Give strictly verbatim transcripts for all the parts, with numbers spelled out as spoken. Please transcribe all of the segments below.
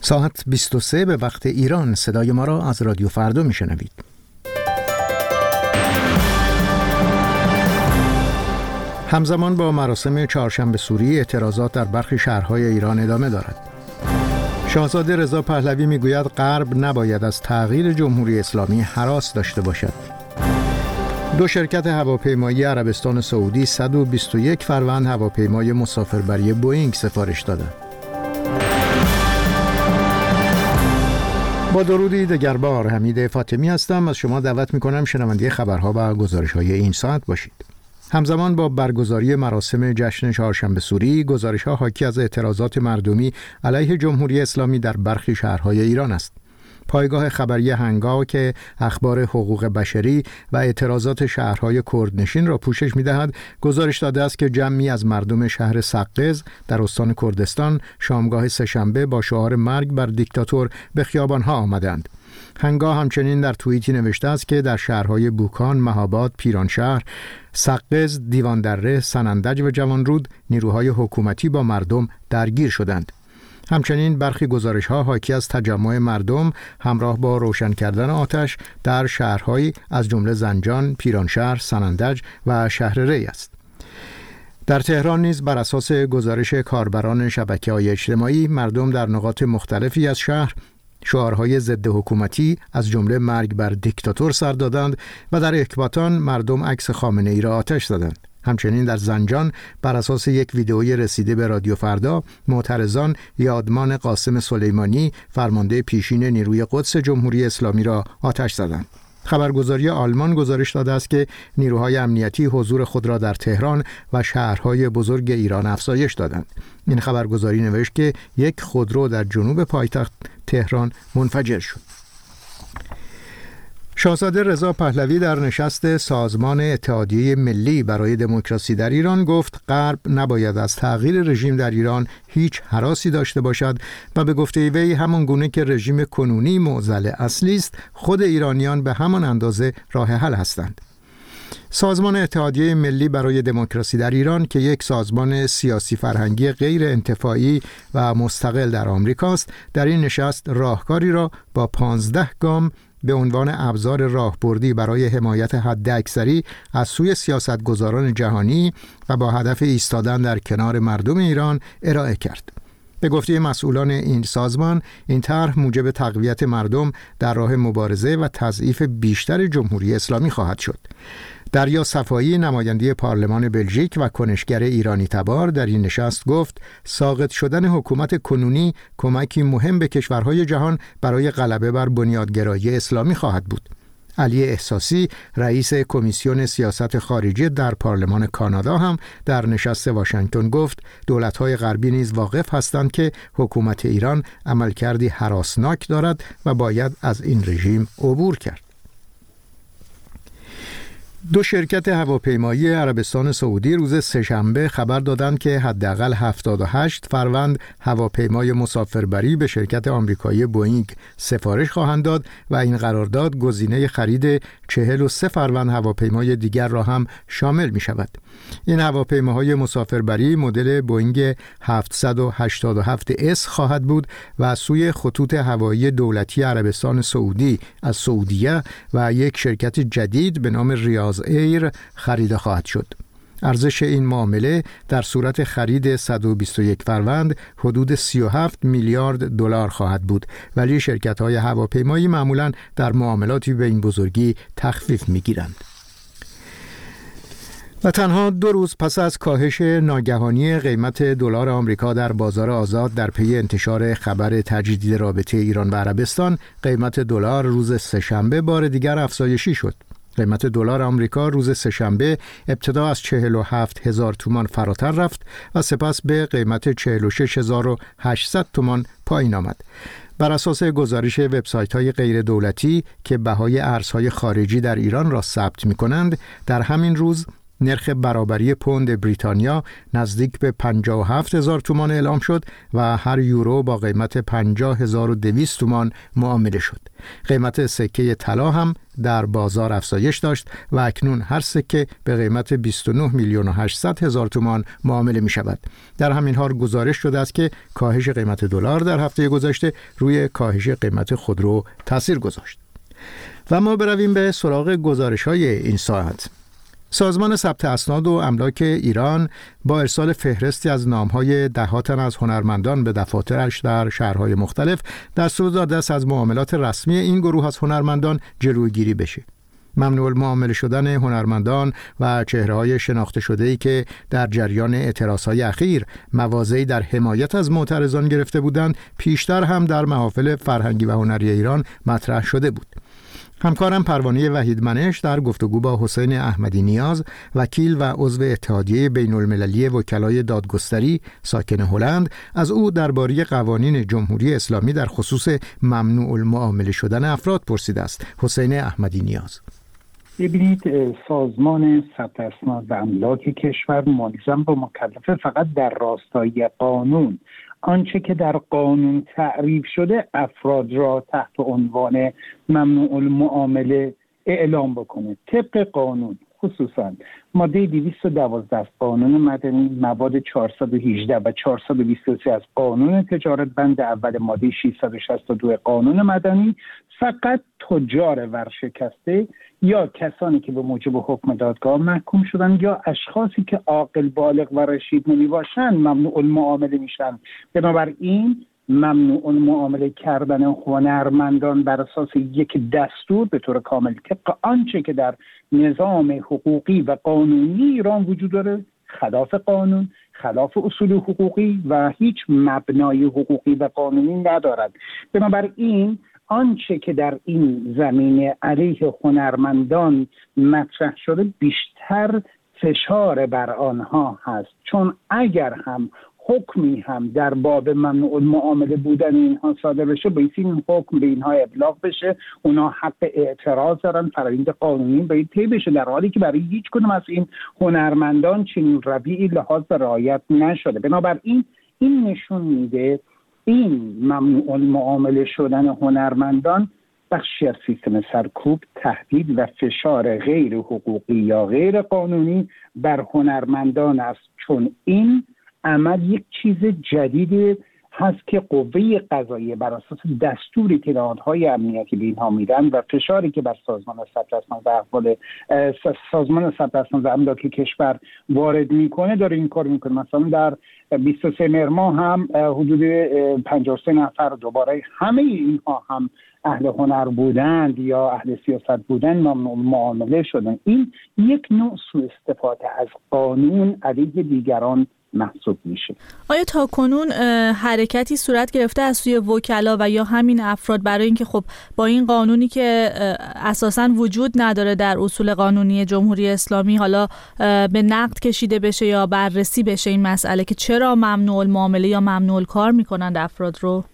ساعت بیست و سه به وقت ایران. صدای ما را از رادیو فردا میشنوید. همزمان با مراسم چهارشنبه سوری، اعتراضات در برخی شهرهای ایران ادامه دارد. شاهزاده رضا پهلوی میگوید غرب نباید از تغییر جمهوری اسلامی هراس داشته باشد. دو شرکت هواپیمایی عربستان سعودی صد و بیست و یک فروند هواپیمای مسافربری بوئینگ سفارش دادند. با درودی دگربار، حمید فاطمی هستم. از شما دعوت میکنم شنونده خبرها و گزارش‌های این ساعت باشید. همزمان با برگزاری مراسم جشن چهارشنبه سوری، گزارش‌ها حاکی از اعتراضات مردمی علیه جمهوری اسلامی در برخی شهرهای ایران است. پایگاه خبری هنگا که اخبار حقوق بشری و اعتراضات شهرهای کردنشین را پوشش می‌دهد، گزارش داده است که جمعی از مردم شهر سقز در استان کردستان شامگاه سه‌شنبه با شعار مرگ بر دیکتاتور به خیابان‌ها آمدند. هنگا همچنین در توییتی نوشته است که در شهرهای بوکان، مهاباد، پیرانشهر، سقز، دیواندره، سنندج و جوانرود نیروهای حکومتی با مردم درگیر شدند. همچنین برخی گزارش‌ها حاکی از تجمع مردم همراه با روشن کردن آتش در شهرهایی از جمله زنجان، پیرانشهر، سنندج و شهر ری است. در تهران نیز بر اساس گزارش کاربران شبکه‌های اجتماعی، مردم در نقاط مختلفی از شهر شعارهای ضد حکومتی از جمله مرگ بر دیکتاتور سر دادند و در اکباتان مردم عکس خامنه‌ای را آتش زدند. همچنین در زنجان بر اساس یک ویدئوی رسیده به رادیو فردا، معترضان یادمان قاسم سلیمانی، فرمانده پیشین نیروی قدس جمهوری اسلامی را آتش زدند. خبرگزاری آلمان گزارش داده است که نیروهای امنیتی حضور خود را در تهران و شهرهای بزرگ ایران افزایش دادند. این خبرگزاری نوشت که یک خودرو در جنوب پایتخت تهران منفجر شد. شاهزاده رضا پهلوی در نشست سازمان اتحادیه ملی برای دموکراسی در ایران گفت غرب نباید از تغییر رژیم در ایران هیچ هراسی داشته باشد و به گفته وی همان گونه که رژیم کنونی معضل اصلی است، خود ایرانیان به همان اندازه راه حل هستند. سازمان اتحادیه ملی برای دموکراسی در ایران که یک سازمان سیاسی فرهنگی غیر انتفاعی و مستقل در آمریکاست، در این نشست راهکاری را با پانزده گام به عنوان ابزار راهبردی برای حمایت حداکثری از سوی سیاستگزاران جهانی و با هدف ایستادن در کنار مردم ایران ارائه کرد. به گفته مسئولان این سازمان، این طرح موجب تقویت مردم در راه مبارزه و تضعیف بیشتر جمهوری اسلامی خواهد شد. دریا صفایی، نماینده پارلمان بلژیک و کنشگر ایرانی تبار، در این نشست گفت ساقط شدن حکومت کنونی کمکی مهم به کشورهای جهان برای غلبه بر بنیادگرایی اسلامی خواهد بود. علی احساسی، رئیس کمیسیون سیاست خارجی در پارلمان کانادا، هم در نشست واشنگتن گفت دولت‌های غربی نیز واقف هستند که حکومت ایران عملکردی هراسناک دارد و باید از این رژیم عبور کرد. دو شرکت هواپیمایی عربستان سعودی روز سه‌شنبه خبر دادند که حداقل هفتاد و هشت فروند هواپیمای مسافربری به شرکت آمریکایی بوئینگ سفارش خواهند داد و این قرارداد گزینه خرید چهل و سه فروند هواپیمای دیگر را هم شامل می شود. این هواپیماهای مسافربری مدل بوئینگ هفتصد و هشتاد و هفت اس خواهد بود و از سوی خطوط هوایی دولتی عربستان سعودی از سعودیه و یک شرکت جدید به نام ریاض ایر خریده خواهد شد. ارزش این معامله در صورت خرید صد و بیست و یک فروند حدود سی و هفت میلیارد دلار خواهد بود، ولی شرکت‌های هواپیمایی معمولاً در معاملاتی به این بزرگی تخفیف می‌گیرند. و تنها دو روز پس از کاهش ناگهانی قیمت دلار آمریکا در بازار آزاد در پی انتشار خبر تجدید رابطه ایران و عربستان، قیمت دلار روز سه‌شنبه بار دیگر افزایشی شد. قیمت دلار آمریکا روز سه‌شنبه ابتدا از چهل و هفت هزار تومان فراتر رفت و سپس به قیمت چهل و شش هزار و هشتصد تومان پایین آمد. بر اساس گزارش وبسایت‌های غیر دولتی که بهای ارزهای خارجی در ایران را ثبت می‌کنند، در همین روز نرخ برابری پوند بریتانیا نزدیک به پنجاه و هفت هزار تومان اعلام شد و هر یورو با قیمت پنجاه هزار و دویست تومان معامله شد. قیمت سکه طلا هم در بازار افزایش داشت و اکنون هر سکه به قیمت بیست و نه میلیون و هشتصد هزار تومان معامله می شود. در همین حال گزارش شده است که کاهش قیمت دلار در هفته گذشته روی کاهش قیمت خودرو تاثیر گذاشت. و ما برویم به سراغ گزارش‌های این ساعت. سازمان ثبت اسناد و املاک ایران با ارسال فهرستی از نام‌های ده‌ها تن از هنرمندان به دفاترش در شهرهای مختلف دستور داده است از معاملات رسمی این گروه از هنرمندان جلوگیری بشه. ممنوع المعامله شدن هنرمندان و چهره‌های شناخته شده‌ای که در جریان اعتراض‌های اخیر مواضعی در حمایت از معترضان گرفته بودند، پیشتر هم در محافل فرهنگی و هنری ایران مطرح شده بود. همکارم پروانه وحیدمنش در گفتگو با حسین احمدی نیاز، وکیل و عضو اتحادیه بین المللی وکلای دادگستری ساکن هلند، از او درباره قوانین جمهوری اسلامی در خصوص ممنوع المعامله شدن افراد پرسیده است. حسین احمدی نیاز: ببینید، سازمان ثبت اسناد و املاک کشور ملزم با مکلفه فقط در راستای قانون آنچه که در قانون تعریف شده افراد را تحت عنوان ممنوع المعامله اعلام بکنه. طبق قانون، خصوصا ماده دویست و دوازده از قانون مدنی، مواد چهارصد و هجده و چهارصد و بیست و سه از قانون تجارت، بند اول ماده ششصد و شصت و دو قانون مدنی، فقط تجار ورشکسته یا کسانی که به موجب حکم دادگاه محکوم شدن یا اشخاصی که عاقل بالغ و رشید نمی باشند ممنوع المعامله میشن. بنابراین ممنوع المعامله کردن هنرمندان بر اساس یک دستور به طور کامل طبق آنچه که در نظام حقوقی و قانونی ایران وجود داره، خلاف قانون، خلاف اصول حقوقی و هیچ مبنای حقوقی و قانونی ندارد. بنابراین آنچه که در این زمینه علیه هنرمندان مطرح شده بیشتر فشار بر آنها هست، چون اگر هم حکمی هم در باب ممنوع المعامله بودن اینها صادر بشه، باید این حکم به اینها ابلاغ بشه، اونا حق اعتراض دارن، فرآیند قانونی باید طی بشه، در حالی که برای هیچ کدوم از این هنرمندان چنین رویه‌ای لحاظ به رعایت نشده. بنابراین این نشون میده این ممنوع المعامله شدن هنرمندان بخشی از سیستم سرکوب، تهدید و فشار غیر حقوقی یا غیر قانونی بر هنرمندان است، چون این عمل یک چیز جدیدی هست که قوه قضاییه بر اساس دستوری که نهادهای امنیتی به اینها میدن و فشاری که بر سازمان ثبت اسناد و احوال سازمان ثبت اسناد و املاک کشور وارد میکنه داره این کار میکنه. مثلا در بیست و سه مهر ماه هم حدود پنجاه و سه نفر دوباره همه اینها هم اهل هنر بودند یا اهل سیاست بودند ممنوع معامله شدن. این یک نوع سوء استفاده از قانون علیه دیگران محسوب میشه. آیا تا کنون حرکتی صورت گرفته از سوی وکلا و یا همین افراد برای اینکه خب با این قانونی که اساساً وجود نداره در اصول قانونی جمهوری اسلامی حالا به نقد کشیده بشه یا بررسی بشه این مسئله که چرا ممنوع المعامله یا ممنوع الکار میکنند افراد رو؟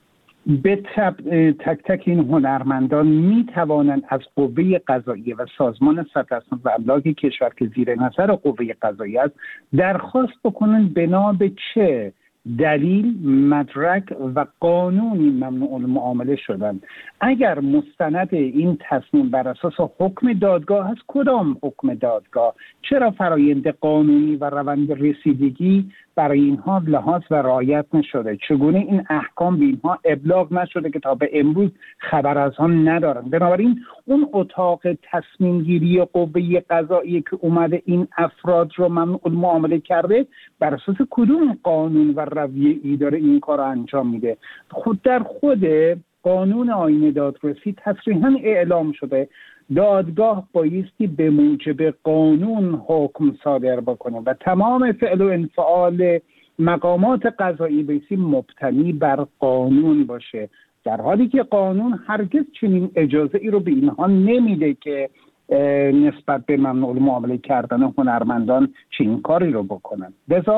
به تک تک این هنرمندان می توانند از قوه قضاییه و سازمان ثبت اسناد و املاک کشور که زیر نظر قوه قضاییه است درخواست بکنند بنا به چه دلیل، مدرک و قانونی ممنوع المعامله شدن. اگر مستند این تصمیم بر اساس حکم دادگاه است، کدام حکم دادگاه؟ چرا فرایند قانونی و روند رسیدگی برای اینها لحاظ و رعایت نشده؟ چگونه این احکام به اینها ابلاغ نشده که تا به امروز خبر از آن ندارن؟ بنابراین اون اتاق تصمیم گیری قوه قضاییه که اومده این افراد رو ممنوع المعامله کرده بر اساس کدوم قانون و رویه‌ای داره این کار رو انجام میده؟ خود در خود قانون آیین دادرسی تصریحاً اعلام شده دادگاه بایستی به موجب قانون حکم صادر بکنه و تمام فعل و انفعال مقامات قضایی بایستی مبتنی بر قانون باشه، در حالی که قانون هرگز چنین اجازه ای رو به اینها نمیده که نسبت به ممنوع المعامله کردن هنرمندان چنین کاری رو بکنن. لذا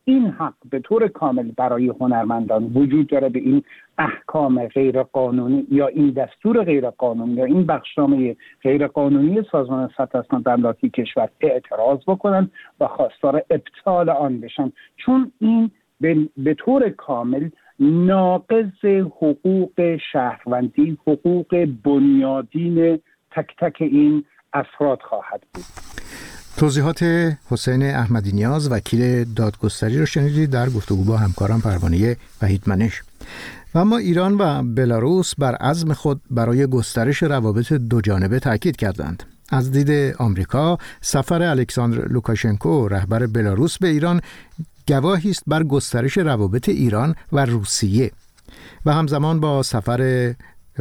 این حق به طور کامل برای هنرمندان وجود داره به این احکام غیر قانونی یا این دستور غیر قانونی یا این بخشنامه غیر قانونی سازمان ثبت اسناد املاکی کشور اعتراض بکنن و خواستار ابطال آن بشن، چون این به, به طور کامل ناقض حقوق شهروندی، حقوق بنیادین تک تک این افراد خواهد بود. توضیحات حسین احمدی نیاز وکیل دادگستری رو شنیدید در گفتگو با همکارم پروانه وحید منش. و اما ایران و بلاروس بر عزم خود برای گسترش روابط دوجانبه تاکید کردند. از دید آمریکا سفر الکساندر لوکاشنکو رهبر بلاروس به ایران گواهی است بر گسترش روابط ایران و روسیه و همزمان با سفر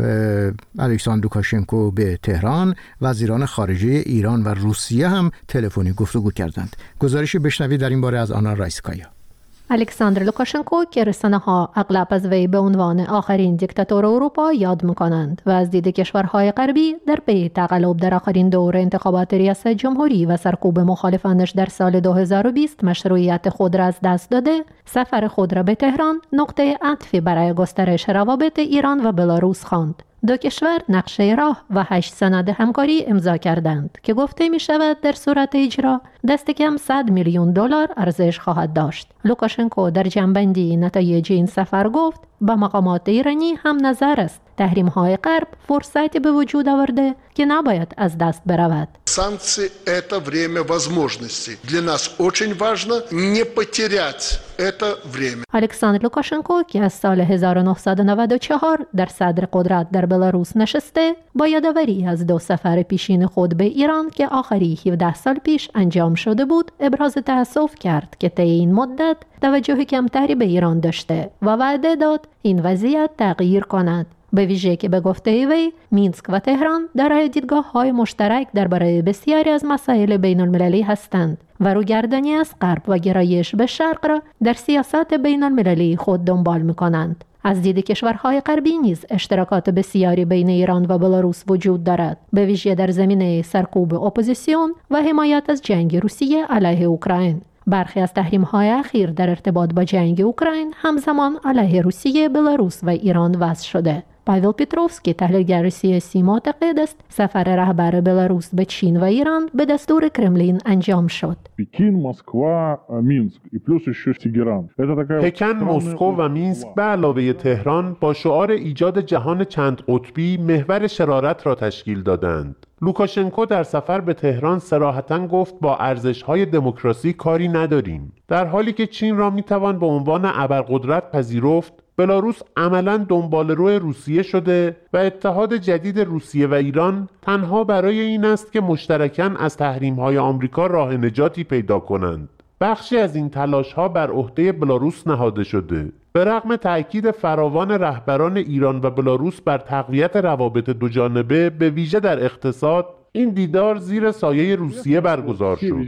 الکساندر لوکاشنکو به تهران وزیران خارجه ایران و روسیه هم تلفنی گفتگو کردند. گزارشی بشنوید در این باره از آنا رایسکایا. الکساندر لوکاشنکو که رسانه‌ها اغلب از وی به عنوان آخرین دیکتاتور اروپا یاد می‌کنند و از دید کشورهای غربی در پی تقلب در آخرین دور انتخابات ریاست جمهوری و سرکوب مخالفانش در سال دو هزار و بیست مشروعیت خود را از دست داده، سفر خود را به تهران نقطه عطفی برای گسترش روابط ایران و بلاروس خواند. دو کشور نقشه راه و هشت سند همکاری امضا کردند که گفته می شود در صورت اجرا دست کم صد میلیون دلار ارزش خواهد داشت. لوکاشنکو در جنبندی نتایج این سفر گفت با مقامات ایرانی هم نظر است تحریم های غرب فرصتی به وجود آورده که نباید از دست برود. Санкции – это время возможностей. Для нас очень важно не потерять это время. الکساندر لوکاشنکو که از سال هزار و نهصد و نود و چهار در صدر قدرت در بلاروس نشسته، با یادآوری از دو سفر پیشین خود به ایران که آخری هفده سال پیش انجام شده بود، ابراز تأسف کرد که طی این مدت توجه کمتری به ایران داشته و وعده داد این وضعیت تغییر کند. به ویژه که به گفته وی مینسک و تهران دارای دیدگاه‌های مشترک درباره بسیاری از مسائل بین المللی هستند و روگردانی از غرب و گرایش به شرق را در سیاست بین المللی خود دنبال می‌کنند. از دید کشورهای غربی نیز اشتراکات بسیاری بین ایران و بلاروس وجود دارد، به ویژه در زمینه سرکوب اپوزیسیون و حمایت از جنگ روسیه علیه اوکراین. برخی از تحریم‌های اخیر در ارتباط با جنگ اوکراین همزمان علیه روسیه، بلاروس و ایران وضع شده. پاول پیتروفسکی تحلیلگر سیاسی معتقد است سفر رهبر بلاروس به چین و ایران به دستور کرملین انجام شد. پکن، مسکو، مینسک و پلوس еще تهران. پکن، مسکو و مینسک به علاوه تهران با شعار ایجاد جهان چند قطبی محور شرارت را تشکیل دادند. لوکاشنکو در سفر به تهران صراحتاً گفت با ارزش‌های دموکراسی کاری نداریم، در حالی که چین را می‌توان به عنوان ابرقدرت پذیرفت. بلاروس عملاً دنباله‌رو روسیه شده و اتحاد جدید روسیه و ایران تنها برای این است که مشترکاً از تحریم‌های آمریکا راه نجاتی پیدا کنند. بخشی از این تلاش‌ها بر عهده بلاروس نهاده شده. به رغم تأکید فراوان رهبران ایران و بلاروس بر تقویت روابط دوجانبه به ویژه در اقتصاد، این دیدار زیر سایه روسیه برگزار شد.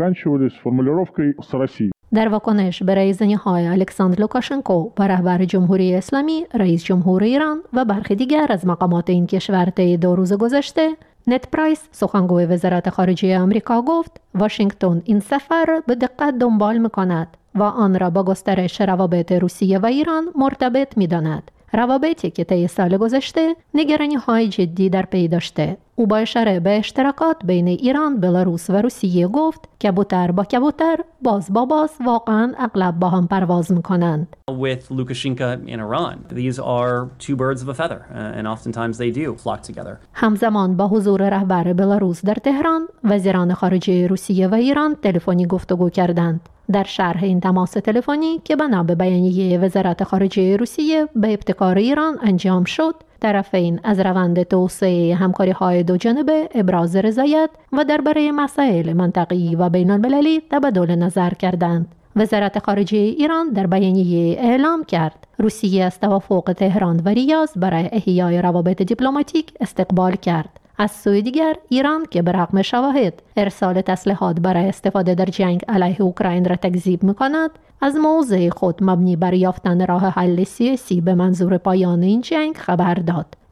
در واکنش به رایزنی‌های الکساندر لوکاشنکو و رهبر جمهوری اسلامی، رئیس جمهور ایران و برخی دیگر از مقامات این کشور طی دو روز گذشته، نت پرایس سخنگوی وزارت خارجه آمریکا گفت واشنگتن این سفر به دقت دنبال می‌کند و آن را با گسترش روابط روسیه و ایران مرتبط می‌داند. روابطی که طی سال گذشته نگرانی‌های جدی در پی داشته. او با اشاره به اشتراکات بین ایران، بلاروس و روسیه گفت کبوتر با کبوتر، باز با باز واقعاً اغلب با هم پرواز می‌کنند. With Lukashenko in Iran, these are two birds of a feather, and oftentimes they do flock together. همزمان با حضور رهبر بلاروس در تهران، وزیران خارجه روسیه و ایران تلفنی گفتگو کردند. در شرح این تماس تلفنی که بنا به بیانیه وزارت خارجه روسیه به ابتکار ایران انجام شد، طرفین از روند توسعه همکاری‌های دوجانبه ابراز رضایت و درباره مسائل منطقه‌ای و بین‌المللی تبادل نظر کردند. وزارت خارجه ایران در بیانیه اعلام کرد روسیه از توافق تهران و ریاض برای احیای روابط دیپلماتیک استقبال کرد. از سوی دیگر ایران که به رغم شواهد ارسال تسلیحات برای استفاده در جنگ علیه اوکراین را تکذیب می‌کند، از موضع خود مبنی بر یافتن راه حل سیاسی به منظور پایان این جنگ خبر داد.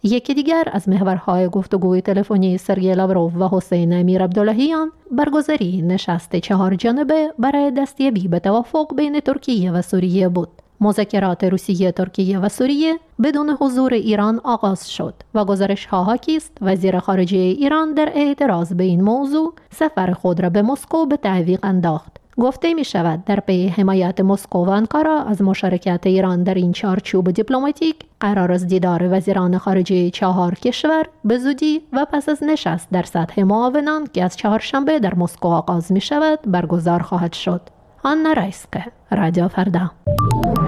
یکی دیگر از محورهای گفتگوی تلفنی سرگئی لاوروف و حسین امیر عبداللهیان برگزاری نشست چهار جانبه برای دستیابی به توافق بین ترکیه و سوریه بود. مذاکرات روسیه، ترکیه و سوریه بدون حضور ایران آغاز شد و گزارش ها حاکی است وزیر خارجه ایران در اعتراض به این موضوع سفر خود را به مسکو به تعویق انداخت. گفته می شود در پی حمایت مسکو و آنکارا از مشارکت ایران در این چارچوب دیپلماتیک قرار است دیدار وزیران خارجه چهار کشور به زودی و پس از نشست در سطح معاونان که از چهارشنبه در مسکو آغاز می شود برگزار خواهد شد. آنا رایسکه، رادیو فردا.